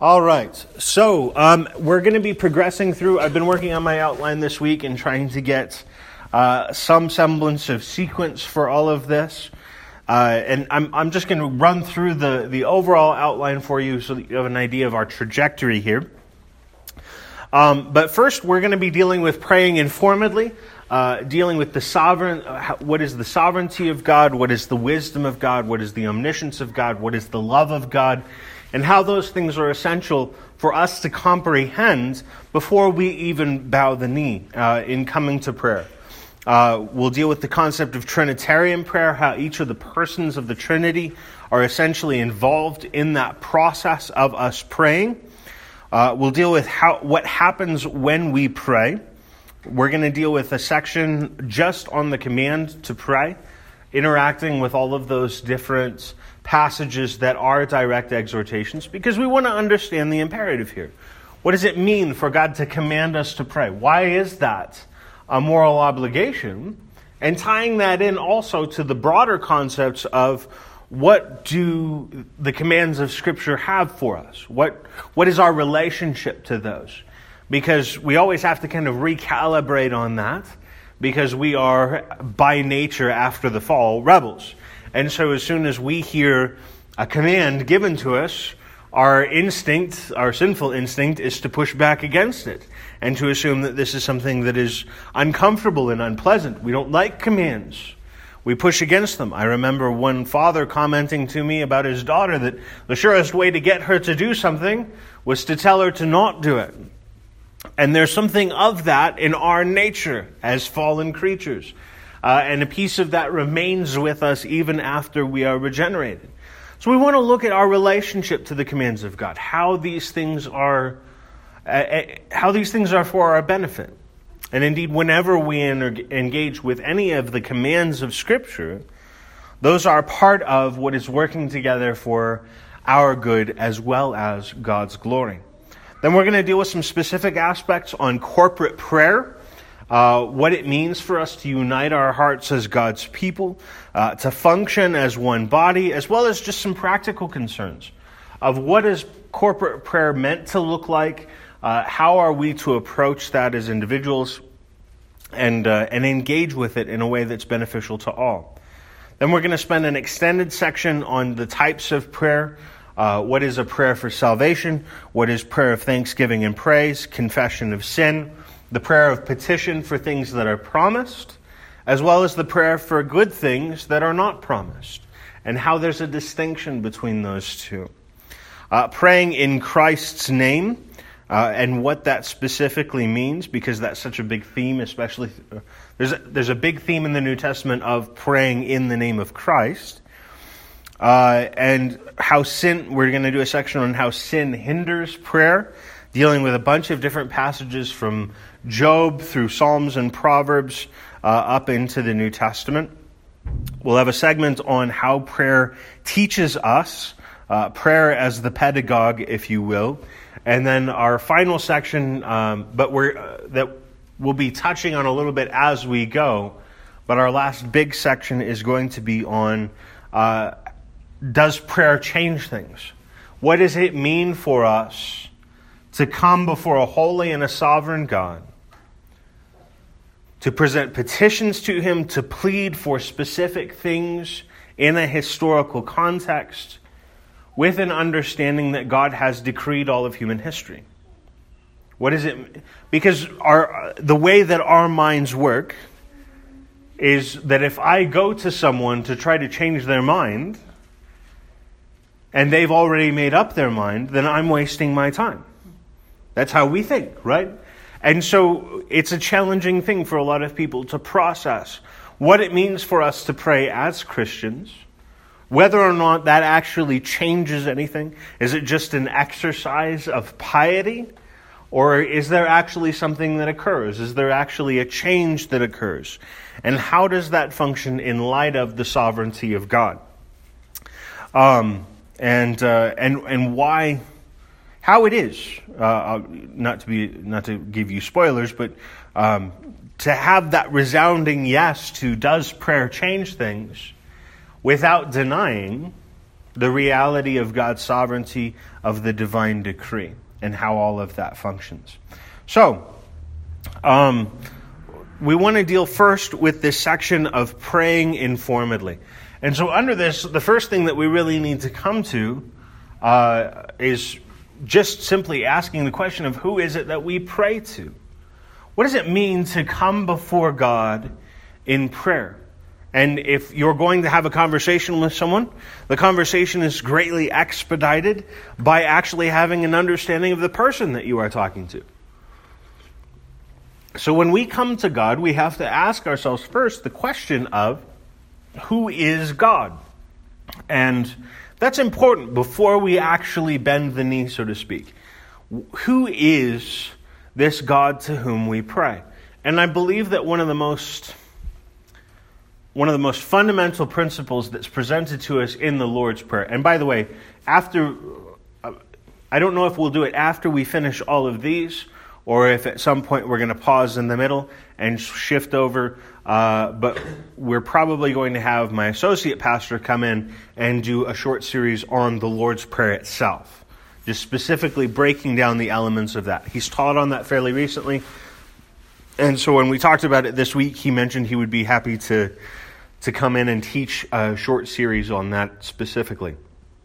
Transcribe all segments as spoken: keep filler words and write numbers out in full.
All right, so um, we're going to be progressing through. I've been working on my outline this week and trying to get uh, some semblance of sequence for all of this. Uh, and I'm, I'm just going to run through the, the overall outline for you so that you have an idea of our trajectory here. Um, but first, we're going to be dealing with praying informedly, uh, dealing with the sovereign, uh, what is the sovereignty of God, what is the wisdom of God, what is the omniscience of God, what is the love of God, and how those things are essential for us to comprehend before we even bow the knee uh, in coming to prayer. Uh, we'll deal with the concept of Trinitarian prayer, how each of the persons of the Trinity are essentially involved in that process of us praying. Uh, we'll deal with how what happens when we pray. We're going to deal with a section just on the command to pray, interacting with all of those different passages that are direct exhortations, because we want to understand the imperative here. What does it mean for God to command us to pray? Why is that a moral obligation? And tying that in also to the broader concepts of what do the commands of Scripture have for us? What what is our relationship to those? Because we always have to kind of recalibrate on that, because we are by nature after the fall rebels. And so as soon as we hear a command given to us, our instinct, our sinful instinct, is to push back against it and to assume that this is something that is uncomfortable and unpleasant. We don't like commands. We push against them. I remember one father commenting to me about his daughter that the surest way to get her to do something was to tell her to not do it. And there's something of that in our nature as fallen creatures. Uh, and a piece of that remains with us even after we are regenerated. So we want to look at our relationship to the commands of God, how these things are, uh, how these things are for our benefit. And indeed, whenever we engage with any of the commands of Scripture, those are part of what is working together for our good as well as God's glory. Then we're going to deal with some specific aspects on corporate prayer, uh, what it means for us to unite our hearts as God's people, uh, to function as one body, as well as just some practical concerns of what is corporate prayer meant to look like. Uh, how are we to approach that as individuals and uh, and engage with it in a way that's beneficial to all? Then we're going to spend an extended section on the types of prayer. Uh, what is a prayer for salvation? What is prayer of thanksgiving and praise? Confession of sin? The prayer of petition for things that are promised, as well as the prayer for good things that are not promised, and how there's a distinction between those two. Uh, praying in Christ's name. Uh, and what that specifically means, because that's such a big theme, especially, uh, there's, a, there's a big theme in the New Testament of praying in the name of Christ. Uh, and how sin, we're going to do a section on how sin hinders prayer, dealing with a bunch of different passages from Job through Psalms and Proverbs uh, up into the New Testament. We'll have a segment on how prayer teaches us, uh, prayer as the pedagogue, if you will. And then our final section, um, but we're uh, that we'll be touching on a little bit as we go. But our last big section is going to be on, uh, does prayer change things? What does it mean for us to come before a holy and a sovereign God, to present petitions to Him, to plead for specific things in a historical context, with an understanding that God has decreed all of human history? What is it? Because our the way that our minds work is that if I go to someone to try to change their mind, and they've already made up their mind, then I'm wasting my time. That's how we think, right? And so it's a challenging thing for a lot of people to process what it means for us to pray as Christians, whether or not that actually changes anything. Is it just an exercise of piety? Or is there actually something that occurs? Is there actually a change that occurs? And how does that function in light of the sovereignty of God? Um, and uh, and and why, how it is, uh, not to be not to give you spoilers, but um, to have that resounding yes to does prayer change things, without denying the reality of God's sovereignty, of the divine decree, and how all of that functions. So, um, we want to deal first with this section of praying informedly. And so under this, the first thing that we really need to come to uh, is just simply asking the question of who is it that we pray to? What does it mean to come before God in prayer? And if you're going to have a conversation with someone, the conversation is greatly expedited by actually having an understanding of the person that you are talking to. So when we come to God, we have to ask ourselves first the question of, who is God? And that's important before we actually bend the knee, so to speak. Who is this God to whom we pray? And I believe that one of the most one of the most fundamental principles that's presented to us in the Lord's Prayer. And by the way, after I don't know if we'll do it after we finish all of these, or if at some point we're going to pause in the middle and shift over. Uh, but we're probably going to have my associate pastor come in and do a short series on the Lord's Prayer itself, just specifically breaking down the elements of that. He's taught on that fairly recently. And so when we talked about it this week, he mentioned he would be happy to, to come in and teach a short series on that specifically.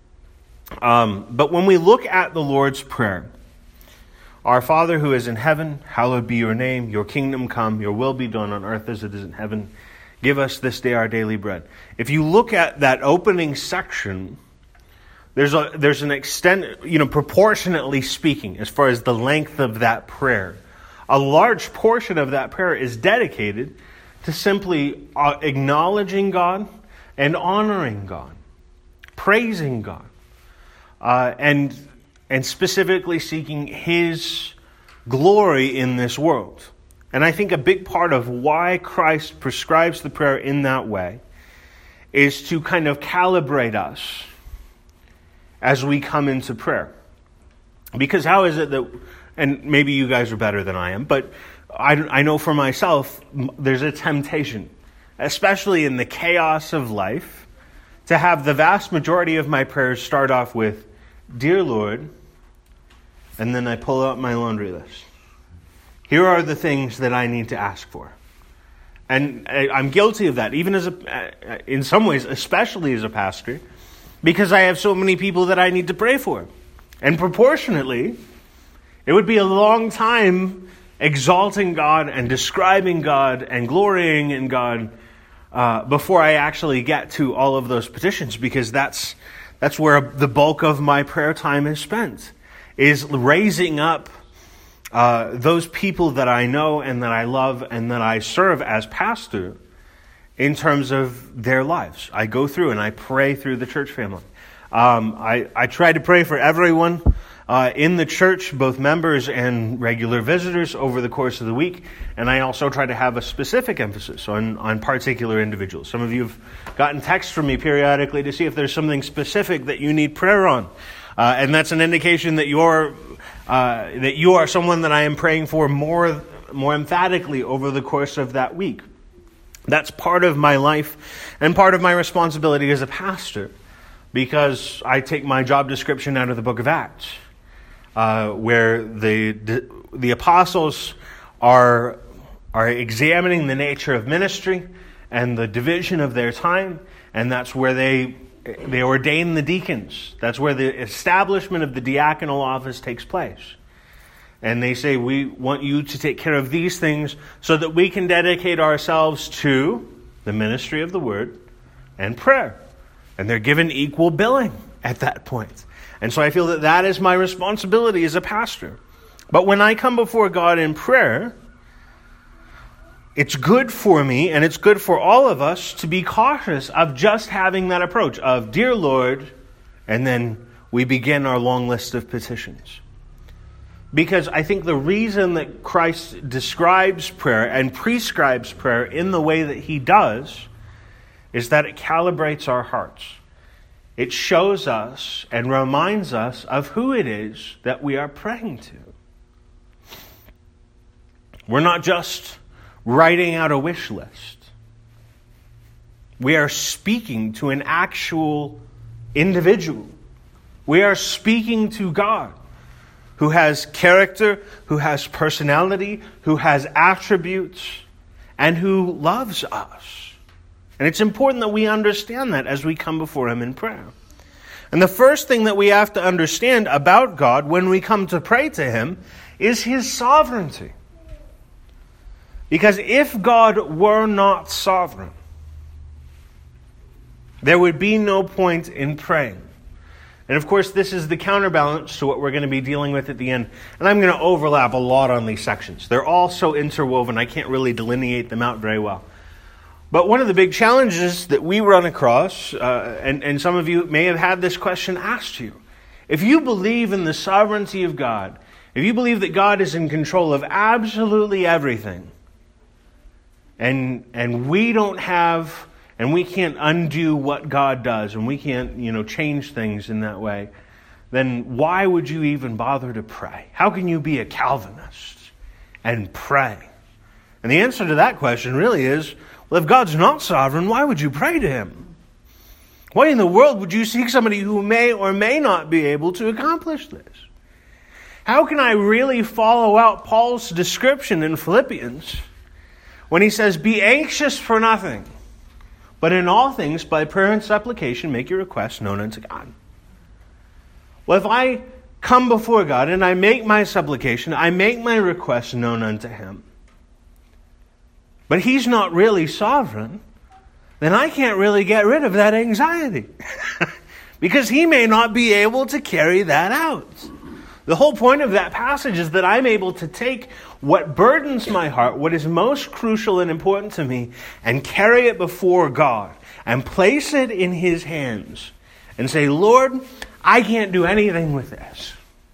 Um, but when we look at the Lord's Prayer, our Father who is in heaven, hallowed be your name. Your kingdom come, your will be done on earth as it is in heaven. Give us this day our daily bread. If you look at that opening section, there's a there's an extent, you know, proportionately speaking, as far as the length of that prayer, a large portion of that prayer is dedicated to simply uh, acknowledging God and honoring God, praising God, uh, and. and specifically seeking His glory in this world. And I think a big part of why Christ prescribes the prayer in that way is to kind of calibrate us as we come into prayer. Because how is it that, and maybe you guys are better than I am, but I, I know for myself, there's a temptation, especially in the chaos of life, to have the vast majority of my prayers start off with, Dear Lord, and then I pull out my laundry list. Here are the things that I need to ask for. And I'm guilty of that, even as a, in some ways, especially as a pastor, because I have so many people that I need to pray for. And proportionately, it would be a long time exalting God and describing God and glorying in God uh, before I actually get to all of those petitions, because that's that's where the bulk of my prayer time is spent. Is raising up uh, those people that I know and that I love and that I serve as pastor in terms of their lives. I go through and I pray through the church family. Um, I, I try to pray for everyone uh, in the church, both members and regular visitors, over the course of the week. And I also try to have a specific emphasis on, on particular individuals. Some of you have gotten texts from me periodically to see if there's something specific that you need prayer on. Uh, and that's an indication that you're uh, that you are someone that I am praying for more more emphatically over the course of that week. That's part of my life and part of my responsibility as a pastor, because I take my job description out of the book of Acts, uh, where the the apostles are are examining the nature of ministry and the division of their time, and that's where they. They ordain the deacons. That's where the establishment of the diaconal office takes place. And they say, we want you to take care of these things so that we can dedicate ourselves to the ministry of the word and prayer. And they're given equal billing at that point. And so I feel that that is my responsibility as a pastor. But when I come before God in prayer, it's good for me, and it's good for all of us, to be cautious of just having that approach of, Dear Lord, and then we begin our long list of petitions. Because I think the reason that Christ describes prayer and prescribes prayer in the way that He does is that it calibrates our hearts. It shows us and reminds us of who it is that we are praying to. We're not just writing out a wish list. We are speaking to an actual individual. We are speaking to God, who has character, who has personality, who has attributes, and who loves us. And it's important that we understand that as we come before Him in prayer. And the first thing that we have to understand about God when we come to pray to Him is His sovereignty. Because if God were not sovereign, there would be no point in praying. And of course, this is the counterbalance to what we're going to be dealing with at the end. And I'm going to overlap a lot on these sections. They're all so interwoven, I can't really delineate them out very well. But one of the big challenges that we run across, uh, and, and some of you may have had this question asked to you, if you believe in the sovereignty of God, if you believe that God is in control of absolutely everything, and and we don't have, and we can't undo what God does, and we can't, you know, change things in that way, then why would you even bother to pray? How can you be a Calvinist and pray? And the answer to that question really is, well, if God's not sovereign, why would you pray to Him? Why in the world would you seek somebody who may or may not be able to accomplish this? How can I really follow out Paul's description in Philippians when he says, be anxious for nothing, but in all things, by prayer and supplication, make your requests known unto God? Well, if I come before God and I make my supplication, I make my request known unto Him, but He's not really sovereign, then I can't really get rid of that anxiety. Because He may not be able to carry that out. The whole point of that passage is that I'm able to take what burdens my heart, what is most crucial and important to me, and carry it before God and place it in His hands and say, Lord, I can't do anything with this.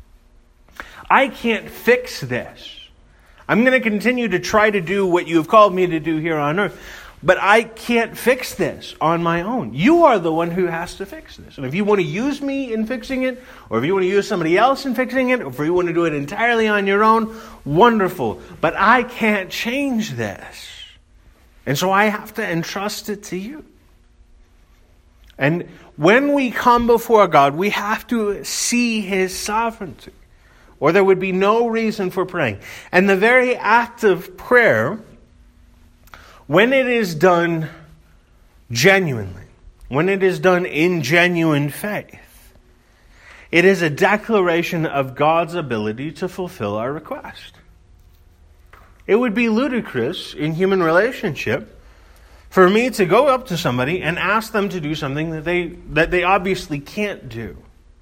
I can't fix this. I'm going to continue to try to do what you have called me to do here on earth, but I can't fix this on my own. You are the one who has to fix this. And if you want to use me in fixing it, or if you want to use somebody else in fixing it, or if you want to do it entirely on your own, wonderful. But I can't change this. And so I have to entrust it to you. And when we come before God, we have to see His sovereignty, or there would be no reason for praying. And the very act of prayer, when it is done genuinely, when it is done in genuine faith, it is a declaration of God's ability to fulfill our request. It would be ludicrous in human relationship for me to go up to somebody and ask them to do something that they that they obviously can't do.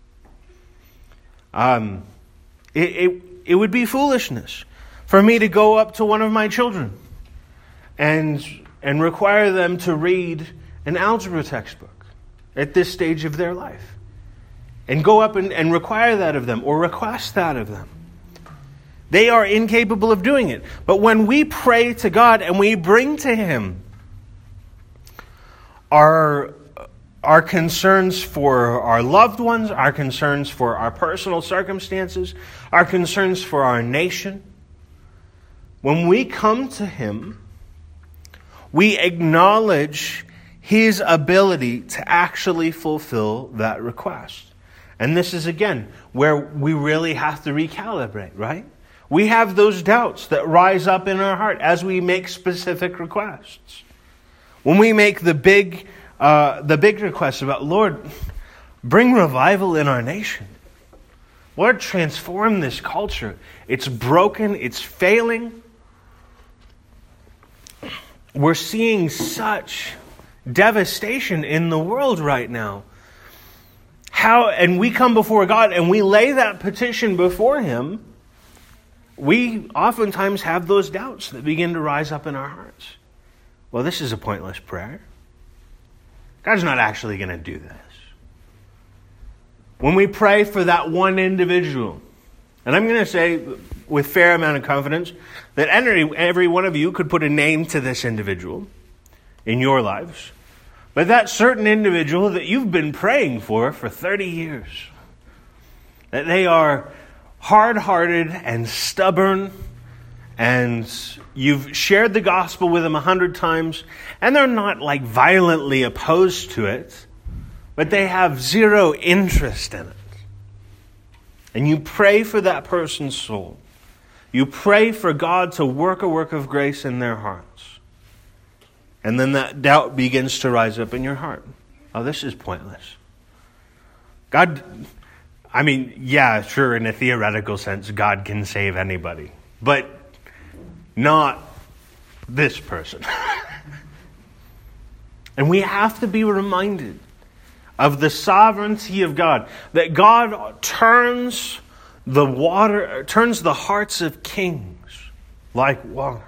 Um, it, it, it would be foolishness for me to go up to one of my children and and require them to read an algebra textbook at this stage of their life. And go up and, and require that of them, or request that of them. They are incapable of doing it. But when we pray to God and we bring to Him our, our concerns for our loved ones, our concerns for our personal circumstances, our concerns for our nation, when we come to Him, we acknowledge His ability to actually fulfill that request. And this is, again, where we really have to recalibrate, right? We have those doubts that rise up in our heart as we make specific requests. When we make the big, uh, the big requests about, Lord, bring revival in our nation. Lord, transform this culture. It's broken. It's failing. We're seeing such devastation in the world right now. How, and we come before God and we lay that petition before Him, we oftentimes have those doubts that begin to rise up in our hearts. Well, this is a pointless prayer. God's not actually going to do this. When we pray for that one individual, and I'm going to say with fair amount of confidence that every, every one of you could put a name to this individual in your lives. But that certain individual that you've been praying for for thirty years, that they are hard-hearted and stubborn, and you've shared the gospel with them a hundred times, and they're not like violently opposed to it, but they have zero interest in it. And you pray for that person's soul. You pray for God to work a work of grace in their hearts. And then that doubt begins to rise up in your heart. Oh, this is pointless. God, I mean, yeah, sure, in a theoretical sense, God can save anybody. But not this person. And we have to be reminded of the sovereignty of God. That God turns the water, turns the hearts of kings like water.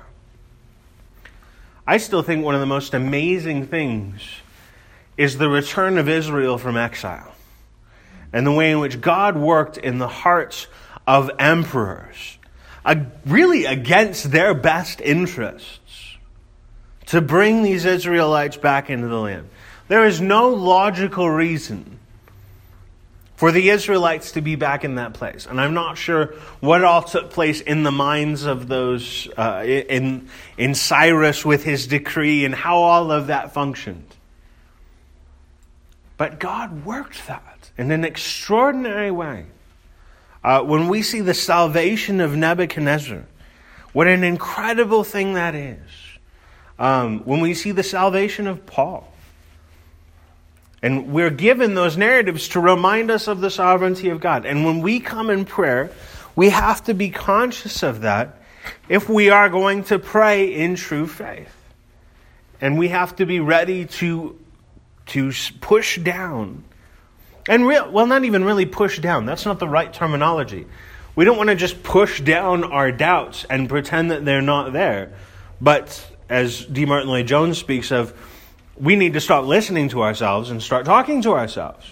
I still think one of the most amazing things is the return of Israel from exile. And the way in which God worked in the hearts of emperors, uh, really against their best interests, to bring these Israelites back into the land. There is no logical reason for the Israelites to be back in that place. And I'm not sure what all took place in the minds of those, uh, in, in Cyrus with his decree and how all of that functioned. But God worked that in an extraordinary way. Uh, when we see the salvation of Nebuchadnezzar, what an incredible thing that is. Um, when we see the salvation of Paul. And we're given those narratives to remind us of the sovereignty of God. And when we come in prayer, we have to be conscious of that if we are going to pray in true faith. And we have to be ready to, to push down. And real, well, not even really push down. That's not the right terminology. We don't want to just push down our doubts and pretend that they're not there. But as D. Martin Lloyd-Jones speaks of, we need to stop listening to ourselves and start talking to ourselves.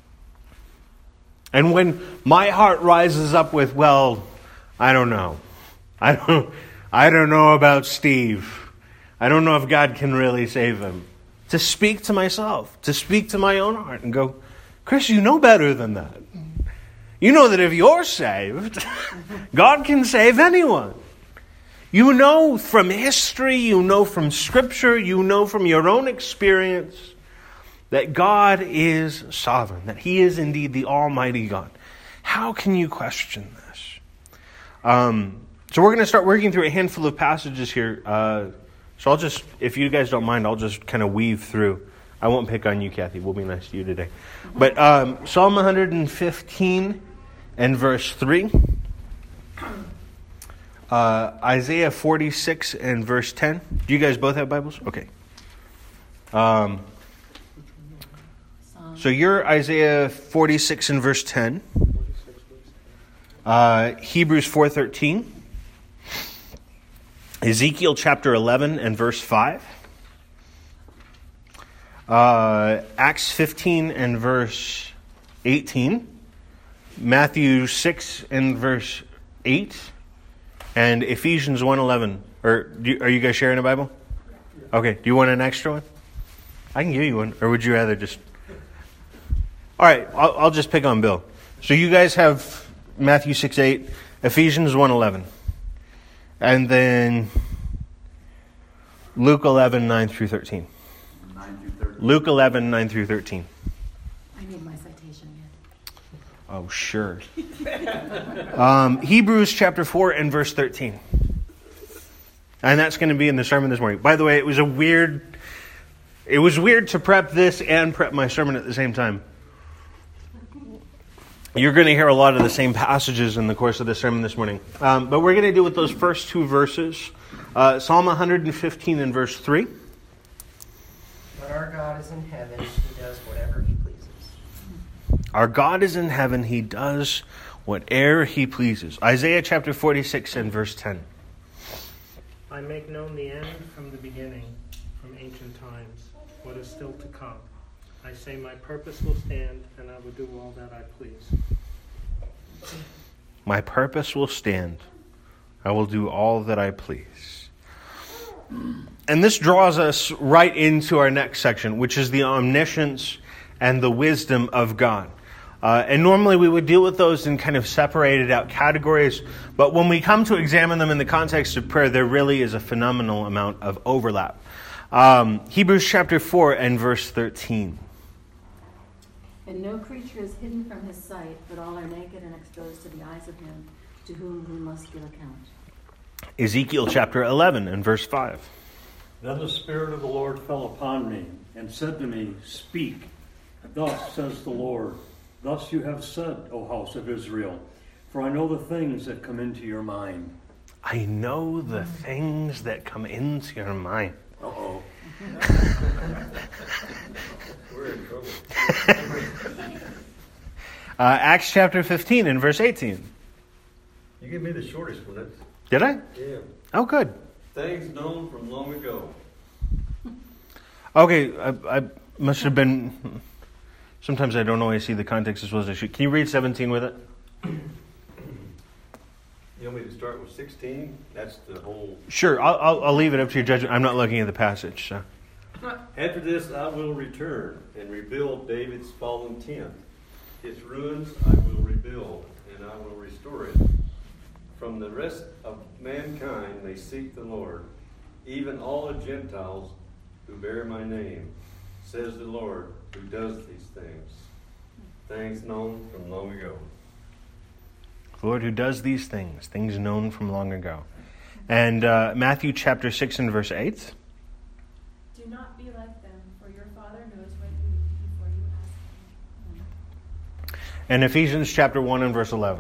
And when my heart rises up with, well, I don't know. I don't, I don't know about Steve. I don't know if God can really save him. To speak to myself, to speak to my own heart and go, Chris, you know better than that. You know that if you're saved, God can save anyone. You know from history, you know from Scripture, you know from your own experience that God is sovereign, that He is indeed the Almighty God. How can you question this? Um, so we're going to start working through a handful of passages here. Uh, so I'll just, if you guys don't mind, I'll just kind of weave through. I won't pick on you, Kathy. We'll be nice to you today. But um, Psalm one fifteen and verse three. Uh, Isaiah forty-six and verse ten. Do you guys both have Bibles? Okay. Um, so you're Isaiah forty-six and verse ten. Uh, Hebrews four thirteen. Ezekiel chapter eleven and verse five. Uh, Acts fifteen and verse eighteen. Matthew six and verse eight. And Ephesians one eleven. Or do you, are you guys sharing a Bible? Okay. Do you want an extra one? I can give you one. Or would you rather just... All right. I'll, I'll just pick on Bill. So you guys have Matthew six eight, Ephesians one eleven. And then Luke eleven nine through thirteen. nine through thirteen. Luke eleven nine through thirteen. I need my citation yet. Oh, sure. um, Hebrews chapter four and verse thirteen. And that's going to be in the sermon this morning. By the way, it was a weird... It was weird to prep this and prep my sermon at the same time. You're going to hear a lot of the same passages in the course of the sermon this morning. Um, but we're going to deal with those first two verses. Uh, Psalm one fifteen and verse three. But our God is in heaven. He does whatever He pleases. Our God is in heaven. He does whatever He pleases. Isaiah chapter forty-six and verse ten. I make known the end from the beginning, from ancient times, what is still to come. I say my purpose will stand, and I will do all that I please. My purpose will stand. I will do all that I please. And this draws us right into our next section, which is the omniscience and the wisdom of God. Uh, and normally we would deal with those in kind of separated out categories, but when we come to examine them in the context of prayer, there really is a phenomenal amount of overlap. Um, Hebrews chapter four and verse thirteen. And no creature is hidden from his sight, but all are naked and exposed to the eyes of him to whom we must give account. Ezekiel chapter eleven and verse five. Then the Spirit of the Lord fell upon me, and said to me, Speak, thus says the Lord, thus you have said, O house of Israel, for I know the things that come into your mind. I know the things that come into your mind. Uh-oh. We're in trouble. uh, Acts chapter fifteen and verse eighteen. You gave me the shortest one. That's, Did I? yeah. Oh, good. Things known from long ago. Okay, I, I must have been... Sometimes I don't always see the context as well as I should. Can you read seventeen with it? You want me to start with sixteen? That's the whole... Sure, I'll, I'll, I'll leave it up to your judgment. I'm not looking at the passage. So. After this I will return and rebuild David's fallen tent. Its ruins I will rebuild, and I will restore it. From the rest of mankind they seek the Lord, even all the Gentiles who bear my name, says the Lord, who does these things. Things known from long ago. The Lord who does these things, things known from long ago. And uh, Matthew chapter six and verse eight. Do not be like them, for your Father knows what you need before you ask Him. And Ephesians chapter one and verse eleven.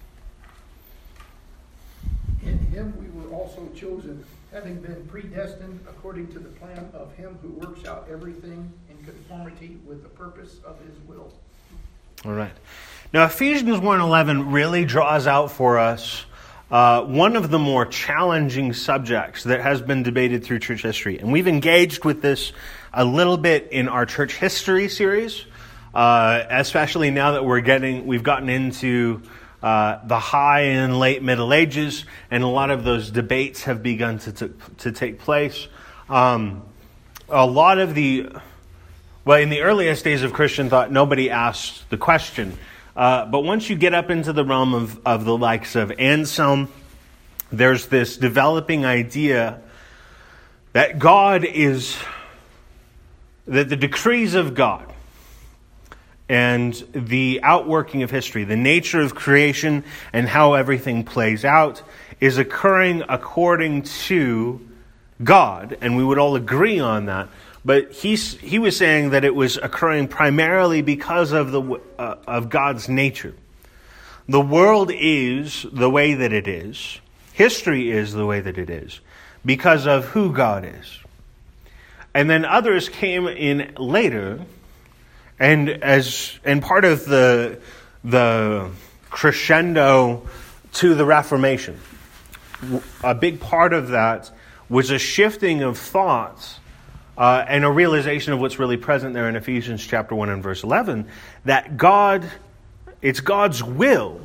In him we were also chosen, having been predestined according to the plan of him who works out everything in conformity with the purpose of his will. All right. Now Ephesians one eleven really draws out for us uh, one of the more challenging subjects that has been debated through church history. And we've engaged with this a little bit in our church history series, uh, especially now that we're getting, we've gotten into Uh, the high and late Middle Ages, and a lot of those debates have begun to to, to take place. Um, a lot of the, well, in the earliest days of Christian thought, nobody asked the question. Uh, but once you get up into the realm of, of the likes of Anselm, there's this developing idea that God is, that the decrees of God and the outworking of history, the nature of creation and how everything plays out, is occurring according to God. And we would all agree on that. But he's, he was saying that it was occurring primarily because of the uh, of God's nature. The world is the way that it is. History is the way that it is because of who God is. And then others came in later. And as and part of the the crescendo to the Reformation, a big part of that was a shifting of thoughts uh, and a realization of what's really present there in Ephesians chapter one and verse eleven, that God, it's God's will,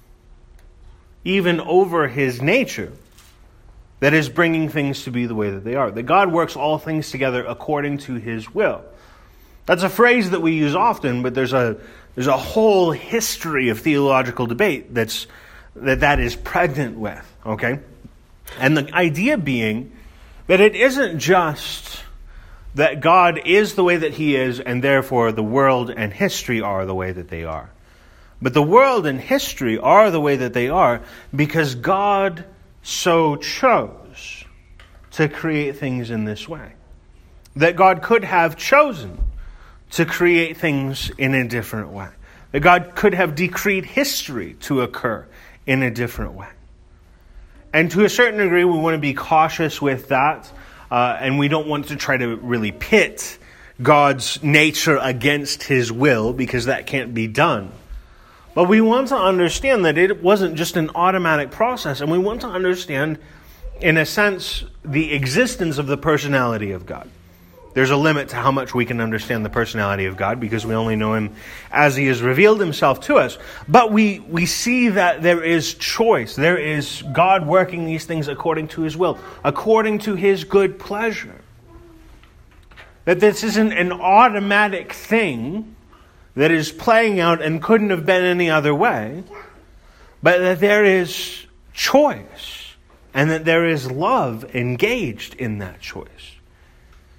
even over His nature, that is bringing things to be the way that they are. That God works all things together according to His will. That's a phrase that we use often, but there's a there's a whole history of theological debate that's that that is pregnant with, okay? And the idea being that it isn't just that God is the way that He is, and therefore the world and history are the way that they are. But the world and history are the way that they are because God so chose to create things in this way. That God could have chosen to create things in a different way. That God could have decreed history to occur in a different way. And to a certain degree, we want to be cautious with that. Uh, and we don't want to try to really pit God's nature against His will, because that can't be done. But we want to understand that it wasn't just an automatic process. And we want to understand, in a sense, the existence of the personality of God. There's a limit to how much we can understand the personality of God because we only know Him as He has revealed Himself to us. But we, we see that there is choice. There is God working these things according to His will, according to His good pleasure. That this isn't an automatic thing that is playing out and couldn't have been any other way, but that there is choice and that there is love engaged in that choice.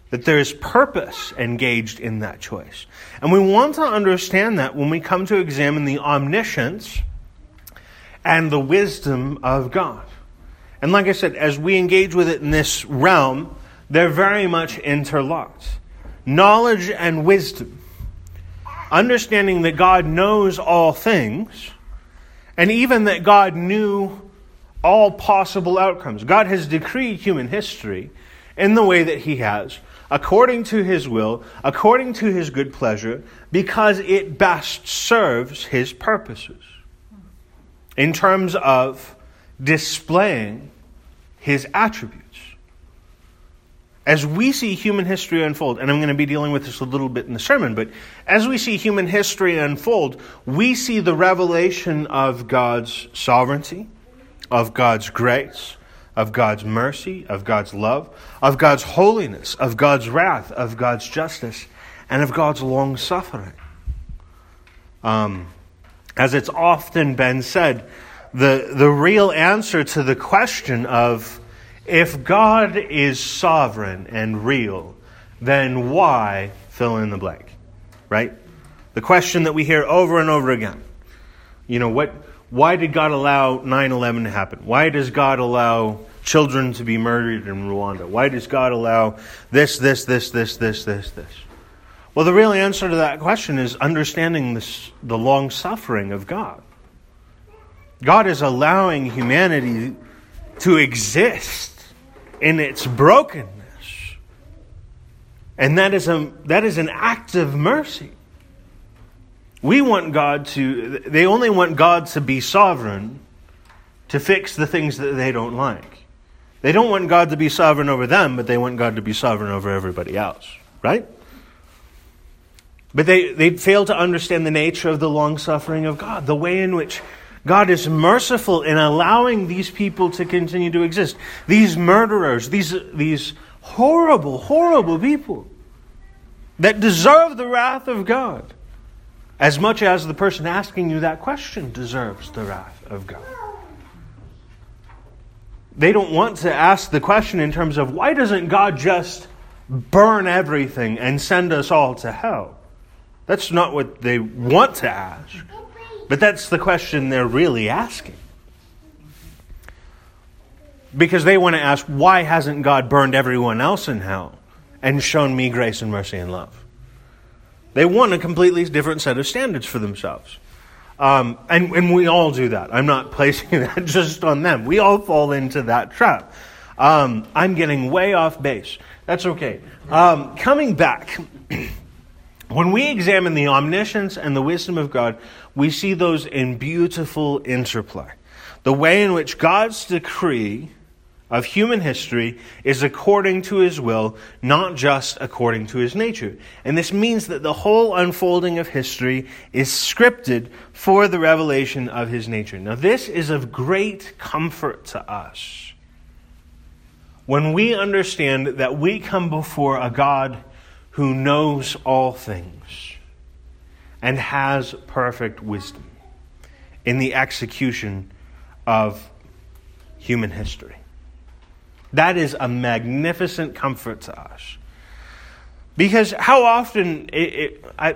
that there is purpose engaged in that choice. And we want to understand that when we come to examine the omniscience and the wisdom of God. And like I said, as we engage with it in this realm, they're very much interlocked. Knowledge and wisdom. Understanding that God knows all things, and even that God knew all possible outcomes. God has decreed human history in the way that He has, according to His will, according to His good pleasure, because it best serves His purposes. In terms of displaying His attributes. As we see human history unfold, and I'm going to be dealing with this a little bit in the sermon, but as we see human history unfold, we see the revelation of God's sovereignty, of God's grace, of God's mercy, of God's love, of God's holiness, of God's wrath, of God's justice, and of God's long-suffering. Um, as it's often been said, the, the real answer to the question of if God is sovereign and real, then why fill in the blank? Right? The question that we hear over and over again. You know, what? Why did God allow nine eleven to happen? Why does God allow children to be murdered in Rwanda? Why does God allow this, this, this, this, this, this, this? Well, the real answer to that question is understanding this, the long suffering of God. God is allowing humanity to exist in its brokenness. And that is a that is an act of mercy. We want God to, they only want God to be sovereign to fix the things that they don't like. They don't want God to be sovereign over them, but they want God to be sovereign over everybody else. Right? But they, they fail to understand the nature of the long-suffering of God, the way in which God is merciful in allowing these people to continue to exist. These murderers, these, these horrible, horrible people that deserve the wrath of God, as much as the person asking you that question deserves the wrath of God. They don't want to ask the question in terms of, why doesn't God just burn everything and send us all to hell? That's not what they want to ask. But that's the question they're really asking. Because they want to ask, why hasn't God burned everyone else in hell and shown me grace and mercy and love? They want a completely different set of standards for themselves. Um, and, and we all do that. I'm not placing that just on them. We all fall into that trap. Um, I'm getting way off base. That's okay. Um, coming back, when we examine the omniscience and the wisdom of God, we see those in beautiful interplay. The way in which God's decree of human history is according to His will, not just according to His nature. And this means that the whole unfolding of history is scripted for the revelation of His nature. Now, this is of great comfort to us when we understand that we come before a God who knows all things and has perfect wisdom in the execution of human history. That is a magnificent comfort to us. Because how often, it, it, I,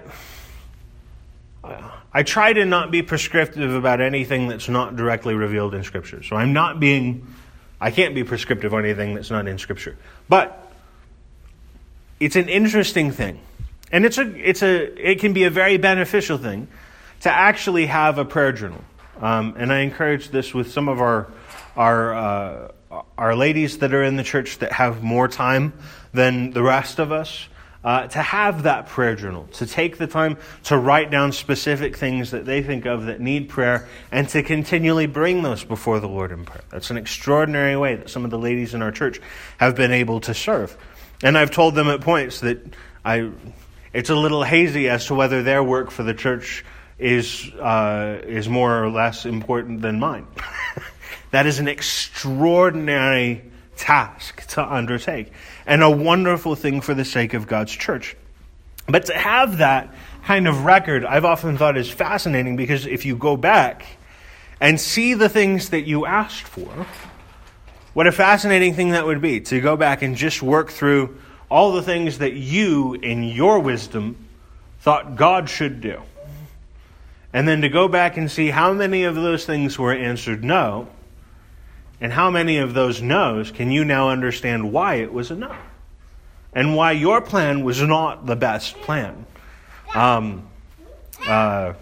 I try to not be prescriptive about anything that's not directly revealed in Scripture. So I'm not being, I can't be prescriptive on anything that's not in Scripture. But it's an interesting thing. And it's a, it's a, it can be a very beneficial thing to actually have a prayer journal. Um, and I encourage this with some of our, our, uh, our ladies that are in the church that have more time than the rest of us, uh, to have that prayer journal, to take the time to write down specific things that they think of that need prayer, and to continually bring those before the Lord in prayer. That's an extraordinary way that some of the ladies in our church have been able to serve. And I've told them at points that I, it's a little hazy as to whether their work for the church is uh, is more or less important than mine. That is an extraordinary task to undertake, and a wonderful thing for the sake of God's church. But to have that kind of record, I've often thought is fascinating, because if you go back and see the things that you asked for, what a fascinating thing that would be, to go back and just work through all the things that you, in your wisdom, thought God should do. And then to go back and see how many of those things were answered no, and how many of those no's can you now understand why it was a no, and why your plan was not the best plan. Um, uh,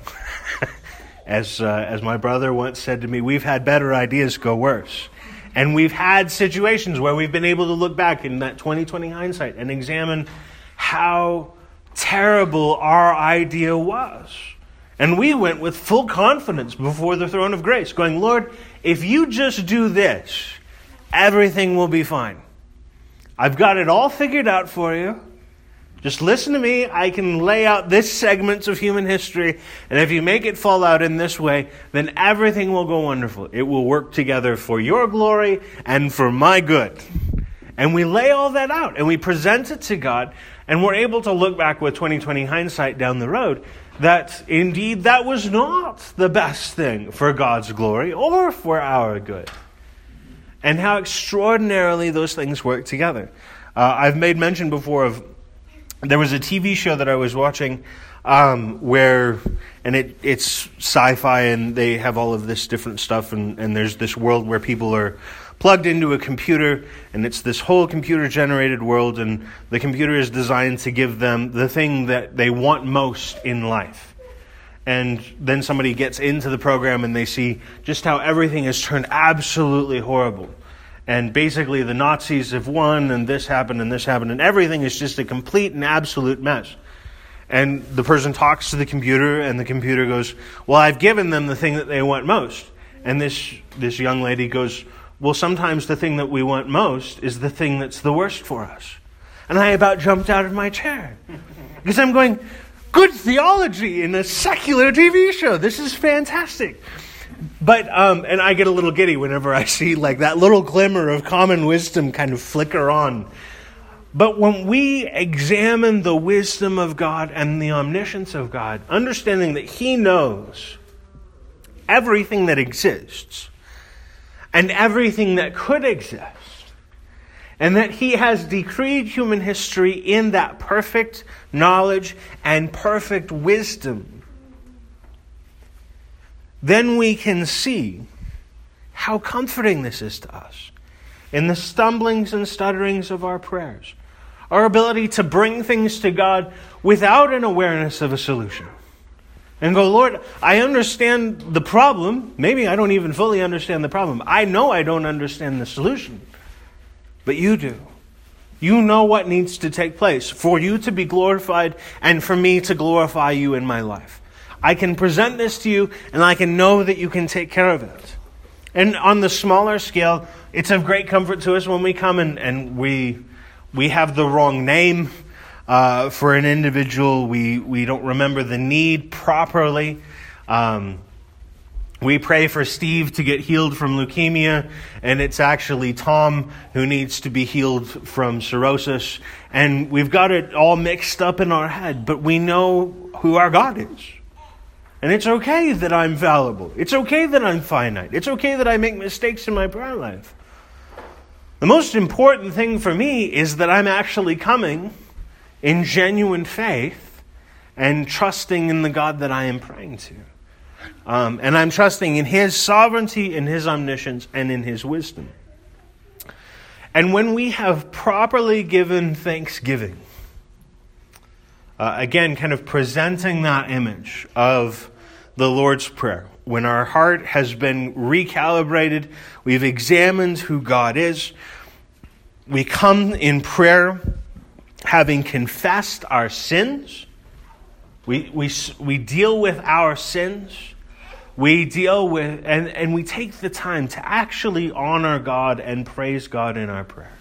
as uh, as my brother once said to me, we've had better ideas go worse. And we've had situations where we've been able to look back in that twenty twenty hindsight and examine how terrible our idea was. And we went with full confidence before the throne of grace, going, Lord, if you just do this, everything will be fine. I've got it all figured out for you. Just listen to me. I can lay out this segment of human history, and if you make it fall out in this way, then everything will go wonderful. It will work together for your glory and for my good. And we lay all that out, and we present it to God, and we're able to look back with twenty twenty hindsight down the road that indeed that was not the best thing for God's glory or for our good. And how extraordinarily those things work together. Uh, I've made mention before of, there was a T V show that I was watching um, where, and it, it's sci-fi and they have all of this different stuff, and, and there's this world where people are plugged into a computer, and it's this whole computer-generated world, and the computer is designed to give them the thing that they want most in life. And then somebody gets into the program and they see just how everything has turned absolutely horrible. And basically the Nazis have won, and this happened and this happened, and everything is just a complete and absolute mess. And the person talks to the computer, and the computer goes, well, I've given them the thing that they want most. And this this young lady goes, well, sometimes the thing that we want most is the thing that's the worst for us. And I about jumped out of my chair. Because I'm going, good theology in a secular T V show. This is fantastic. But, um, and I get a little giddy whenever I see like that little glimmer of common wisdom kind of flicker on. But when we examine the wisdom of God and the omniscience of God, understanding that He knows everything that exists and everything that could exist, and that He has decreed human history in that perfect knowledge and perfect wisdom, then we can see how comforting this is to us in the stumblings and stutterings of our prayers. Our ability to bring things to God without an awareness of a solution. And go, Lord, I understand the problem. Maybe I don't even fully understand the problem. I know I don't understand the solution. But you do. You know what needs to take place for you to be glorified and for me to glorify you in my life. I can present this to you, and I can know that you can take care of it. And on the smaller scale, it's of great comfort to us when we come and, and we we have the wrong name uh, for an individual. We, we don't remember the need properly. Um, we pray for Steve to get healed from leukemia, and it's actually Tom who needs to be healed from cirrhosis. And we've got it all mixed up in our head, but we know who our God is. And it's okay that I'm fallible. It's okay that I'm finite. It's okay that I make mistakes in my prayer life. The most important thing for me is that I'm actually coming in genuine faith and trusting in the God that I am praying to. Um, and I'm trusting in His sovereignty, in His omniscience, and in His wisdom. And when we have properly given thanksgiving, uh, again, kind of presenting that image of the Lord's Prayer, when our heart has been recalibrated, we've examined who God is, we come in prayer having confessed our sins, we we we deal with our sins, we deal with, and, and we take the time to actually honor God and praise God in our prayer.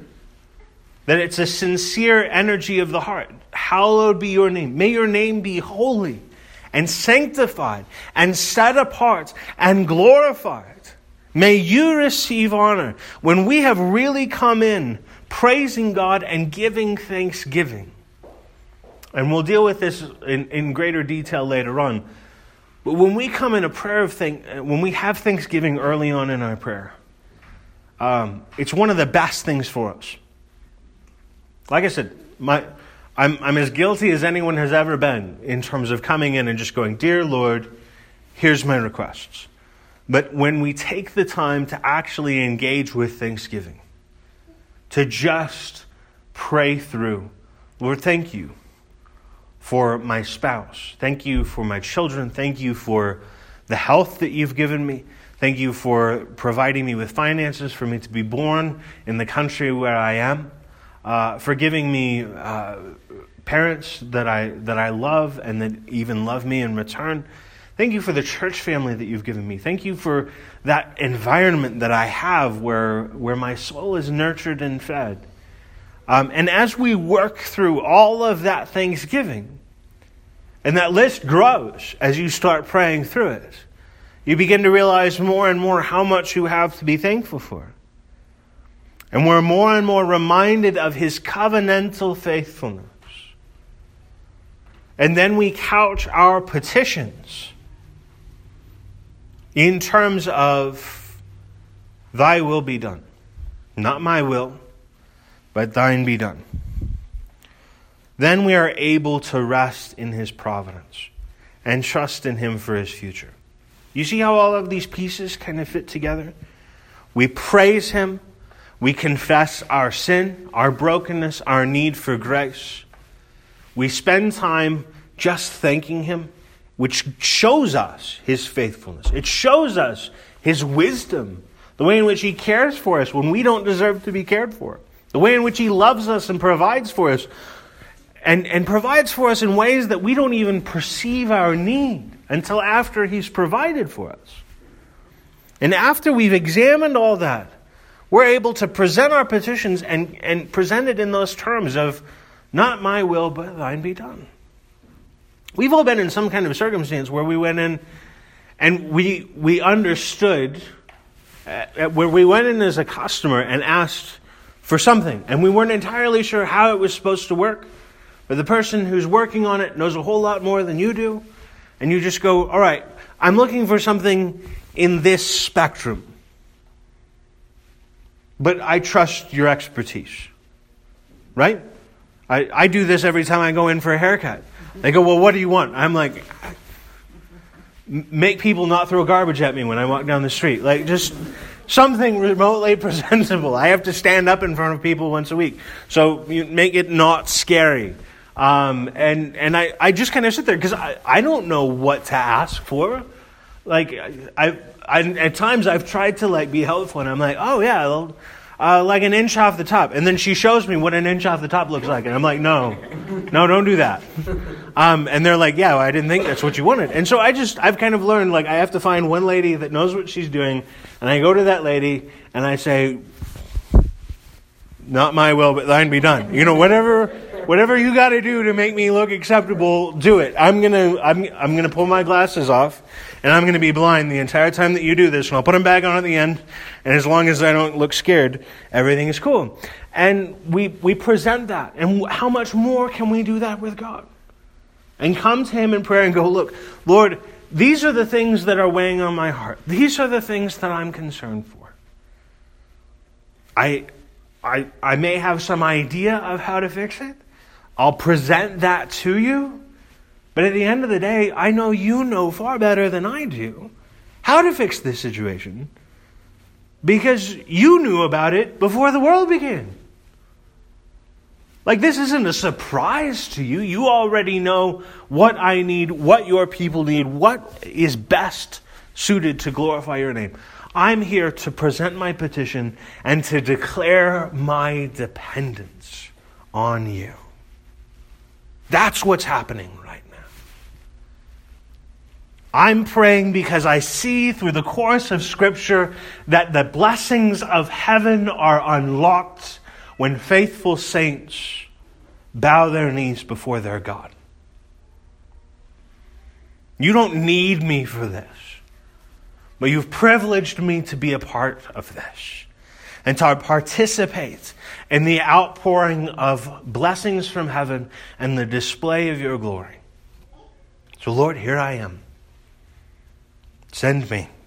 That it's a sincere energy of the heart. Hallowed be your name. May your name be holy and sanctified and set apart and glorified. May you receive honor. When we have really come in praising God and giving thanksgiving. And we'll deal with this in, in greater detail later on. But when we come in a prayer of thank, when we have thanksgiving early on in our prayer, um, it's one of the best things for us. Like I said, my I'm I'm as guilty as anyone has ever been in terms of coming in and just going, "Dear Lord, here's my requests." But when we take the time to actually engage with thanksgiving, to just pray through, Lord, thank you for my spouse. Thank you for my children. Thank you for the health that you've given me. Thank you for providing me with finances for me to be born in the country where I am. Uh, for giving me uh, parents that I that I love and that even love me in return. Thank you for the church family that you've given me. Thank you for that environment that I have where, where my soul is nurtured and fed. Um, and as we work through all of that thanksgiving, and that list grows as you start praying through it, you begin to realize more and more how much you have to be thankful for. And we're more and more reminded of His covenantal faithfulness. And then we couch our petitions in terms of, Thy will be done. Not my will, but Thine be done. Then we are able to rest in His providence and trust in Him for His future. You see how all of these pieces kind of fit together? We praise Him. We confess our sin, our brokenness, our need for grace. We spend time just thanking Him, which shows us His faithfulness. It shows us His wisdom, the way in which He cares for us when we don't deserve to be cared for, the way in which He loves us and provides for us, and, and provides for us in ways that we don't even perceive our need until after He's provided for us. And after we've examined all that, we're able to present our petitions and, and present it in those terms of, not my will, but Thine be done. We've all been in some kind of circumstance where we went in and we we understood, uh, where we went in as a customer and asked for something, and we weren't entirely sure how it was supposed to work, but the person who's working on it knows a whole lot more than you do, and you just go, all right, I'm looking for something in this spectrum, but I trust your expertise, right? I, I do this every time I go in for a haircut. They go, well, what do you want? I'm like, make people not throw garbage at me when I walk down the street. Like, just something remotely presentable. I have to stand up in front of people once a week. So you make it not scary. Um, and and I, I just kind of sit there because I, I don't know what to ask for. Like, I, I at times I've tried to like be helpful, and I'm like, oh yeah, well, uh, like an inch off the top. And then she shows me what an inch off the top looks like, and I'm like, no, no, don't do that. Um, and they're like, yeah, well, I didn't think that's what you wanted. And so I just, I've kind of learned, like, I have to find one lady that knows what she's doing, and I go to that lady, and I say, not my will, but Thine be done. You know, whatever, whatever you got to do to make me look acceptable, do it. I'm gonna, I'm, I'm gonna pull my glasses off, and I'm gonna be blind the entire time that you do this, and I'll put them back on at the end. And as long as I don't look scared, everything is cool. And we we present that, and how much more can we do that with God? And come to Him in prayer and go, look, Lord, these are the things that are weighing on my heart. These are the things that I'm concerned for. I. I, I may have some idea of how to fix it. I'll present that to you. But at the end of the day, I know you know far better than I do how to fix this situation, because you knew about it before the world began. Like, this isn't a surprise to you. You already know what I need, what your people need, what is best suited to glorify your name. I'm here to present my petition and to declare my dependence on you. That's what's happening right now. I'm praying because I see through the course of Scripture that the blessings of heaven are unlocked when faithful saints bow their knees before their God. You don't need me for this. But you've privileged me to be a part of this and to participate in the outpouring of blessings from heaven and the display of your glory. So, Lord, here I am. Send me.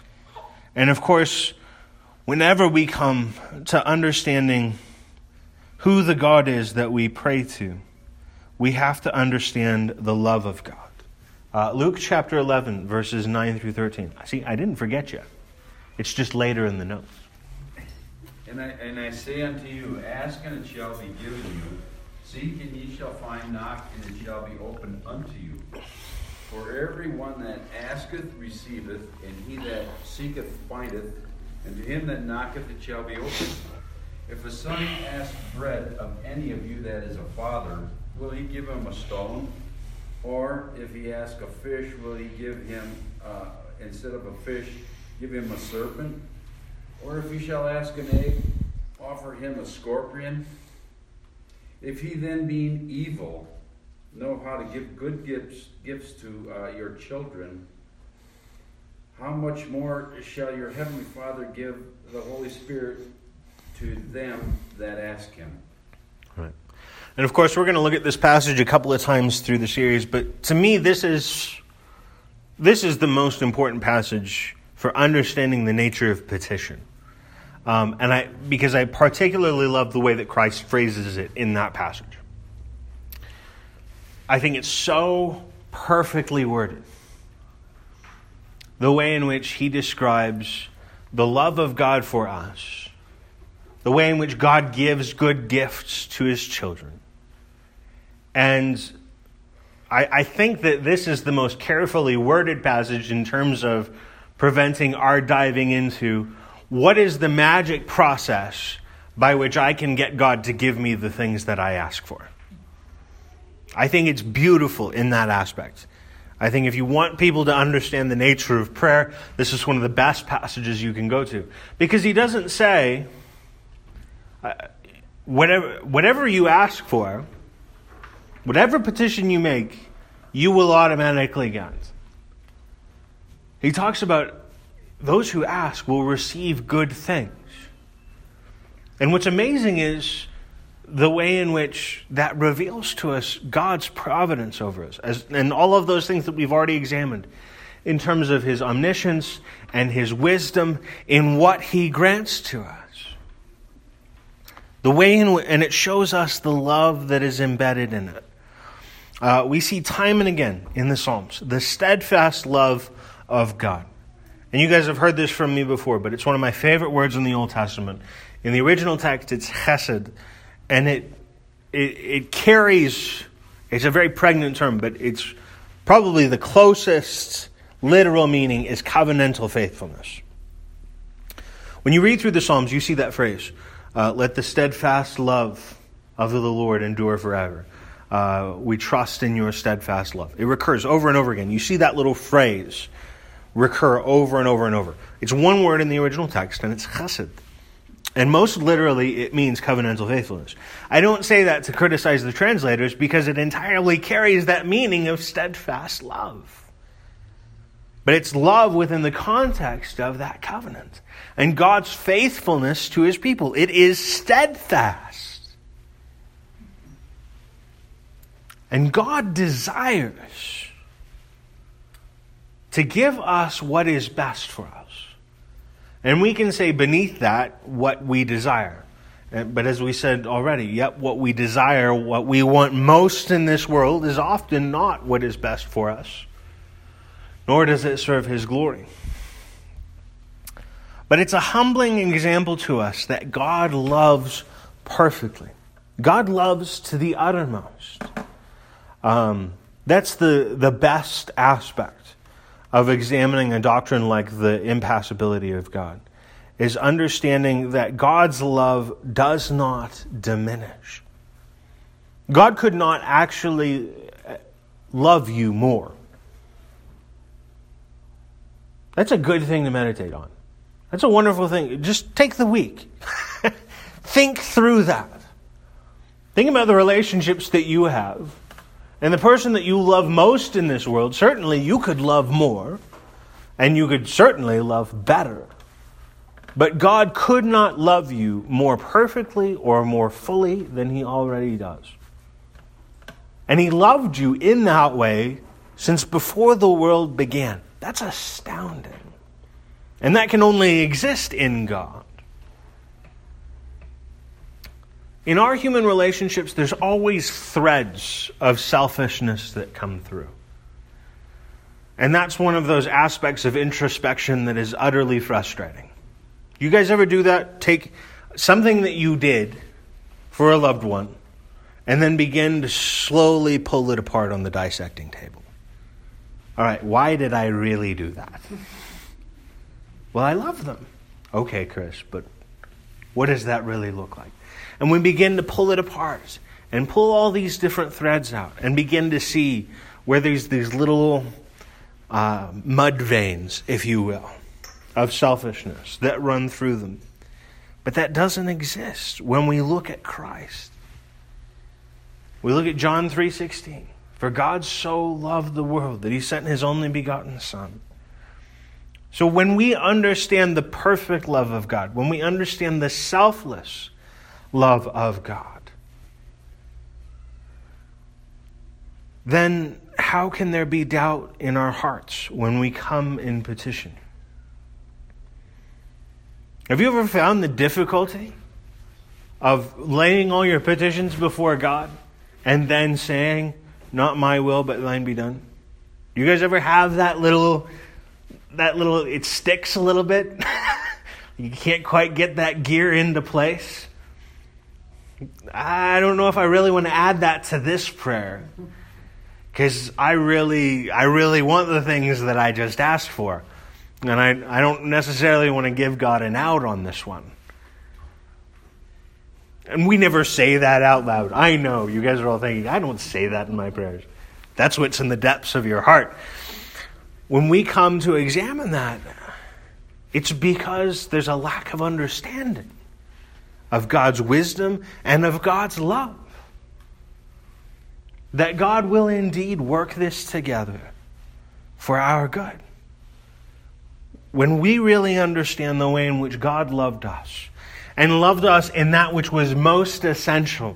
And of course, whenever we come to understanding who the God is that we pray to, we have to understand the love of God. Uh, Luke chapter eleven, verses nine through thirteen. See, I didn't forget you. It's just later in the notes. And I, and I say unto you, ask and it shall be given you. Seek and ye shall find. Knock and it shall be opened unto you. For every one that asketh receiveth, and he that seeketh findeth, and to him that knocketh it shall be opened. If a son ask bread of any of you that is a father, will he give him a stone? Or if he ask a fish, will he give him, uh, instead of a fish, give him a serpent? Or if he shall ask an egg, offer him a scorpion? If he then, being evil, know how to give good gifts, gifts to uh, your children, how much more shall your heavenly Father give the Holy Spirit to them that ask him? Right. And of course, we're going to look at this passage a couple of times through the series, but to me, this is this is the most important passage for understanding the nature of petition. Um, and I because I particularly love the way that Christ phrases it in that passage. I think it's so perfectly worded. The way in which he describes the love of God for us, the way in which God gives good gifts to his children. And I, I think that this is the most carefully worded passage in terms of preventing our diving into what is the magic process by which I can get God to give me the things that I ask for. I think it's beautiful in that aspect. I think if you want people to understand the nature of prayer, this is one of the best passages you can go to. Because he doesn't say, uh, whatever, whatever you ask for, whatever petition you make, you will automatically get. He talks about those who ask will receive good things. And what's amazing is the way in which that reveals to us God's providence over us, as, and all of those things that we've already examined in terms of his omniscience and his wisdom in what he grants to us. The way in which, and it shows us the love that is embedded in it. Uh, we see time and again in the Psalms the steadfast love of God. And you guys have heard this from me before, but it's one of my favorite words in the Old Testament. In the original text, it's chesed. And it, it it carries, it's a very pregnant term, but it's probably the closest literal meaning is covenantal faithfulness. When you read through the Psalms, you see that phrase, uh, let the steadfast love of the Lord endure forever. Uh, we trust in your steadfast love. It recurs over and over again. You see that little phrase recur over and over and over. It's one word in the original text, and it's chesed. And most literally, it means covenantal faithfulness. I don't say that to criticize the translators because it entirely carries that meaning of steadfast love. But it's love within the context of that covenant. And God's faithfulness to his people. It is steadfast. And God desires to give us what is best for us. And we can say beneath that what we desire. But as we said already, yet what we desire, what we want most in this world is often not what is best for us. Nor does it serve his glory. But it's a humbling example to us that God loves perfectly. God loves to the uttermost. Um, that's the, the best aspect of examining a doctrine like the impassibility of God, is understanding that God's love does not diminish. God could not actually love you more. That's a good thing to meditate on. That's a wonderful thing. Just take the week. Think through that. Think about the relationships that you have. And the person that you love most in this world, certainly you could love more, and you could certainly love better. But God could not love you more perfectly or more fully than he already does. And he loved you in that way since before the world began. That's astounding. And that can only exist in God. In our human relationships, there's always threads of selfishness that come through. And that's one of those aspects of introspection that is utterly frustrating. You guys ever do that? Take something that you did for a loved one and then begin to slowly pull it apart on the dissecting table. All right, why did I really do that? Well, I love them. Okay, Chris, but what does that really look like? And we begin to pull it apart and pull all these different threads out and begin to see where there's these little uh, mud veins, if you will, of selfishness that run through them. But that doesn't exist when we look at Christ. We look at John three sixteen. For God so loved the world that he sent his only begotten Son. So when we understand the perfect love of God, when we understand the selfless love of God, then how can there be doubt in our hearts when we come in petition? Have you ever found the difficulty of laying all your petitions before God and then saying, not my will, but thine be done? You guys ever have that little, that little, it sticks a little bit? You can't quite get that gear into place? I don't know if I really want to add that to this prayer. Because I really, I really want the things that I just asked for. And I, I don't necessarily want to give God an out on this one. And we never say that out loud. I know, you guys are all thinking, I don't say that in my prayers. That's what's in the depths of your heart. When we come to examine that, it's because there's a lack of understanding of God's wisdom and of God's love. That God will indeed work this together for our good. When we really understand the way in which God loved us, and loved us in that which was most essential,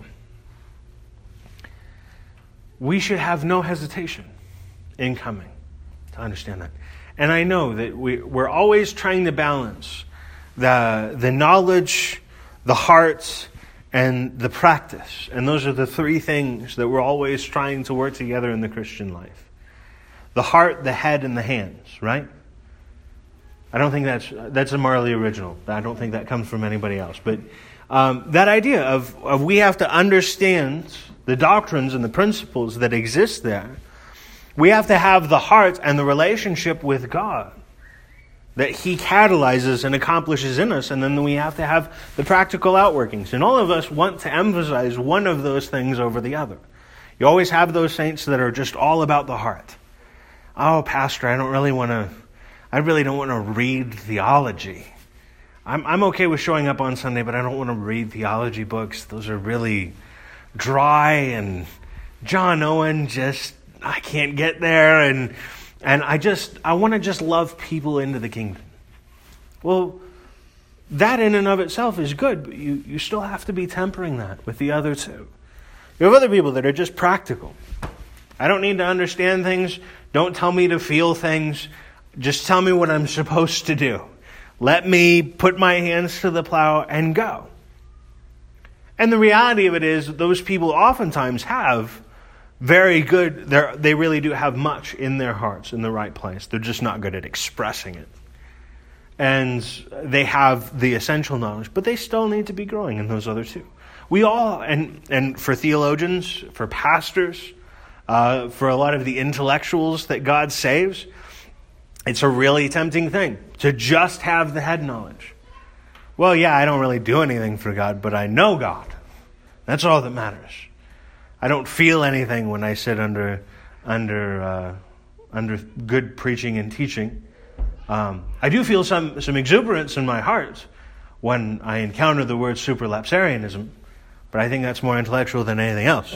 we should have no hesitation in coming to understand that. And I know that we, we're always trying to balance the, the knowledge, the heart, and the practice. And those are the three things that we're always trying to work together in the Christian life. The heart, the head, and the hands, right? I don't think that's that's a Marley original. I don't think that comes from anybody else. But um, that idea of, of we have to understand the doctrines and the principles that exist there. We have to have the heart and the relationship with God that he catalyzes and accomplishes in us, and then we have to have the practical outworkings. And all of us want to emphasize one of those things over the other. You always have those saints that are just all about the heart. Oh, Pastor, I don't really want to, I really don't want to read theology. I'm, I'm okay with showing up on Sunday, but I don't want to read theology books. Those are really dry, and John Owen just, I can't get there, and And I just, I want to just love people into the kingdom. Well, that in and of itself is good, but you, you still have to be tempering that with the other two. You have other people that are just practical. I don't need to understand things. Don't tell me to feel things. Just tell me what I'm supposed to do. Let me put my hands to the plow and go. And the reality of it is, those people oftentimes have very good, they really do have much in their hearts in the right place. They're just not good at expressing it. And they have the essential knowledge, but they still need to be growing in those other two. We all, and, and for theologians, for pastors, uh, for a lot of the intellectuals that God saves, it's a really tempting thing to just have the head knowledge. Well, yeah, I don't really do anything for God, but I know God. That's all that matters. I don't feel anything when I sit under under uh, under good preaching and teaching. Um, I do feel some, some exuberance in my heart when I encounter the word supralapsarianism, but I think that's more intellectual than anything else.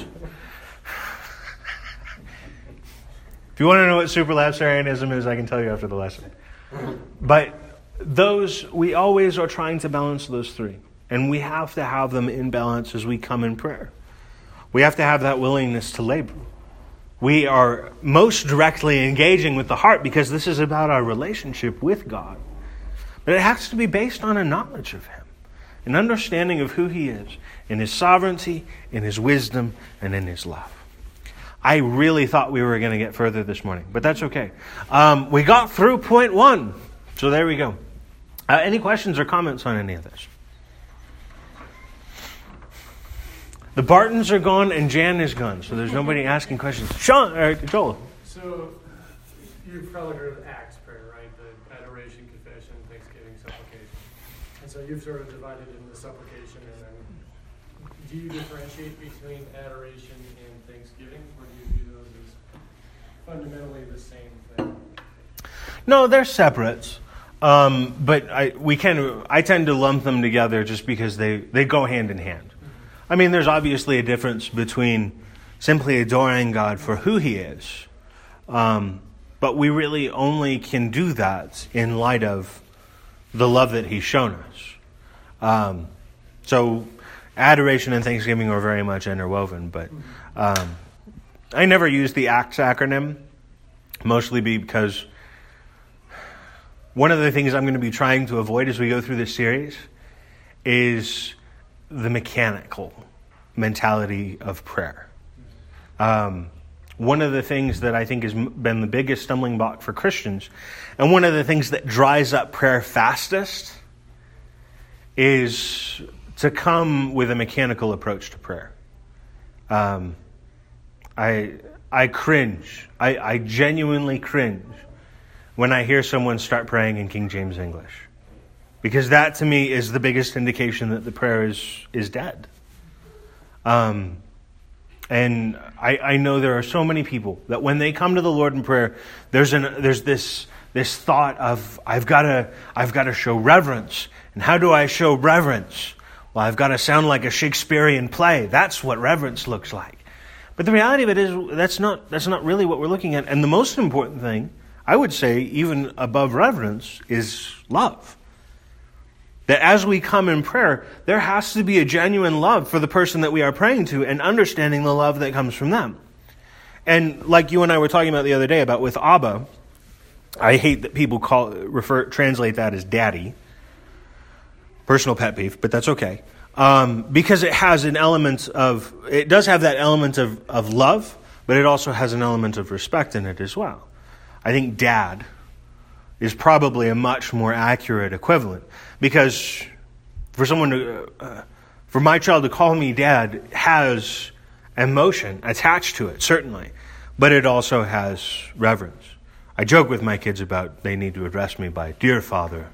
If you want to know what supralapsarianism is, I can tell you after the lesson. But those, we always are trying to balance those three, and we have to have them in balance as we come in prayer. We have to have that willingness to labor. We are most directly engaging with the heart because this is about our relationship with God. But it has to be based on a knowledge of Him. an understanding of who he is, in his sovereignty, in his wisdom, and in his love. I really thought we were going to get further this morning, but that's okay. Um, we got through point one, so there we go. Uh, any questions or comments on any of this? The Bartons are gone and Jan is gone, so there's nobody asking questions. Sean, or Joel. So you've probably heard of Acts prayer, right? The adoration, confession, thanksgiving, supplication. And so you've sort of divided into supplication, and then do you differentiate between adoration and thanksgiving, or do you view those as fundamentally the same thing? No, they're separate. Um, but I we can I tend to lump them together just because they, they go hand in hand. I mean, there's obviously a difference between simply adoring God for who he is, um, but we really only can do that in light of the love that he's shown us. Um, so adoration and thanksgiving are very much interwoven, but um, I never use the ACTS acronym, mostly because one of the things I'm going to be trying to avoid as we go through this series is the mechanical mentality of prayer. Um, one of the things that I think has been the biggest stumbling block for Christians, and one of the things that dries up prayer fastest, is to come with a mechanical approach to prayer. Um, I I cringe. I, I genuinely cringe when I hear someone start praying in King James English. Because that, to me, is the biggest indication that the prayer is is dead. Um, and I, I know there are so many people that when they come to the Lord in prayer, there's an there's this this thought of I've got to I've got to show reverence. And how do I show reverence? Well, I've got to sound like a Shakespearean play. That's what reverence looks like. But the reality of it is that's not that's not really what we're looking at. And the most important thing, I would say, even above reverence, is love. That as we come in prayer, there has to be a genuine love for the person that we are praying to and understanding the love that comes from them. And like you and I were talking about the other day about with Abba, I hate that people call refer translate that as daddy. Personal pet peeve, but that's okay. Um, because it has an element of, it does have that element of, of love, but it also has an element of respect in it as well. I think dad is probably a much more accurate equivalent, because for someone to, uh, for my child to call me dad has emotion attached to it, certainly, but it also has reverence. I joke with my kids about they need to address me by dear father.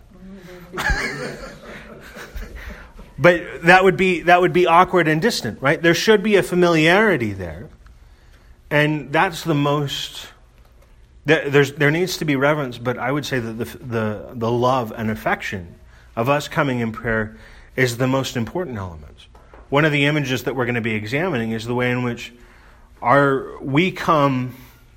But that would be that would be awkward and distant, right? There should be a familiarity there, and that's the most. There, there's, there needs to be reverence, but I would say that the, the the love and affection of us coming in prayer is the most important element. One of the images that we're going to be examining is the way in which our we come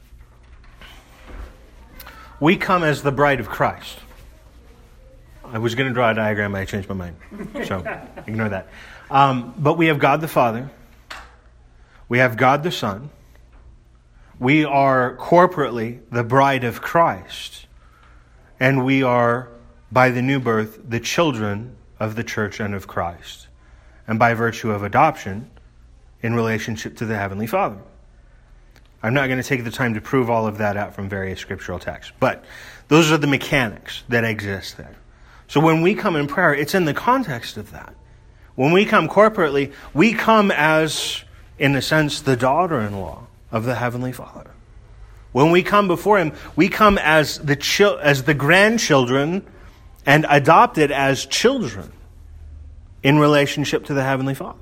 we come as the bride of Christ. I was going to draw a diagram, but I changed my mind, so ignore that. Um, but we have God the Father, we have God the Son. We are corporately the bride of Christ, and we are, by the new birth, the children of the church and of Christ, and by virtue of adoption, in relationship to the Heavenly Father. I'm not going to take the time to prove all of that out from various scriptural texts, but those are the mechanics that exist there. So when we come in prayer, it's in the context of that. When we come corporately, we come as, in a sense, the daughter-in-law of the Heavenly Father. When we come before Him, we come as the chil- as the grandchildren and adopted as children in relationship to the Heavenly Father.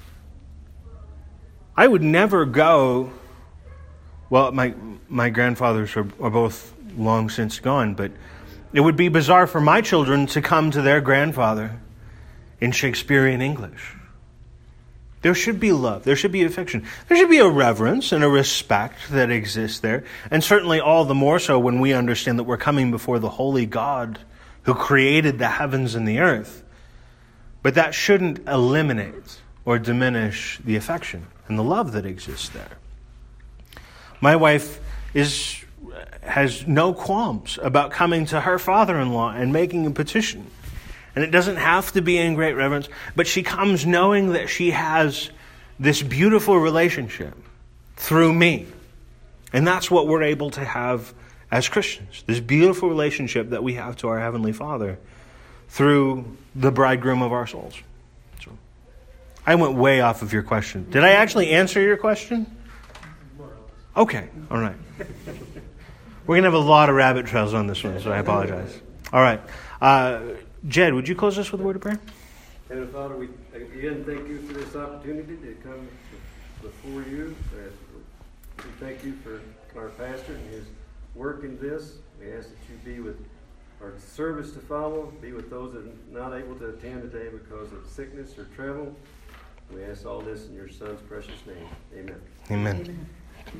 I would never go, well, my my grandfathers are, are both long since gone, but it would be bizarre for my children to come to their grandfather in Shakespearean English. There should be love. There should be affection. There should be a reverence and a respect that exists there. And certainly all the more so when we understand that we're coming before the holy God who created the heavens and the earth. But that shouldn't eliminate or diminish the affection and the love that exists there. My wife is has no qualms about coming to her father-in-law and making a petition And it doesn't have to be in great reverence, but she comes knowing that she has this beautiful relationship through me. And that's what we're able to have as Christians. This beautiful relationship that we have to our Heavenly Father through the bridegroom of our souls. So, I went way off of your question. Did I actually answer your question? Okay, all right. We're going to have a lot of rabbit trails on this one, so I apologize. All right. Uh, Jed, would you close us with a word of prayer? Heavenly Father, we again thank you for this opportunity to come before you. Uh, we thank you for our pastor and his work in this. We ask that you be with our service to follow, be with those that are not able to attend today because of sickness or travel. We ask all this in your Son's precious name. Amen. Amen.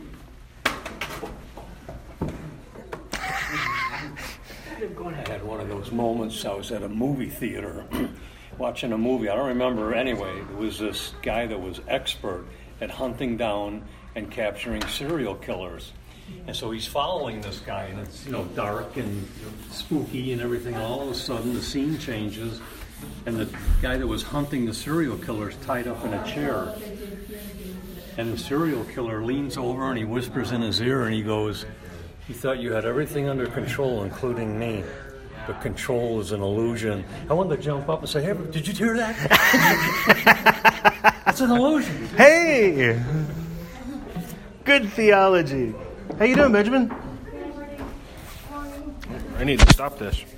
I had one of those moments. I was at a movie theater watching a movie. I don't remember anyway. It was this guy that was expert at hunting down and capturing serial killers. And so he's following this guy, and it's, you know, dark and spooky and everything. All of a sudden, the scene changes, and the guy that was hunting the serial killer is tied up in a chair. And the serial killer leans over and he whispers in his ear and he goes, "You thought you had everything under control, including me. But control is an illusion." I wanted to jump up and say, "Hey, did you hear that? That's an illusion." Hey! Good theology. How you doing, Benjamin? I need to stop this.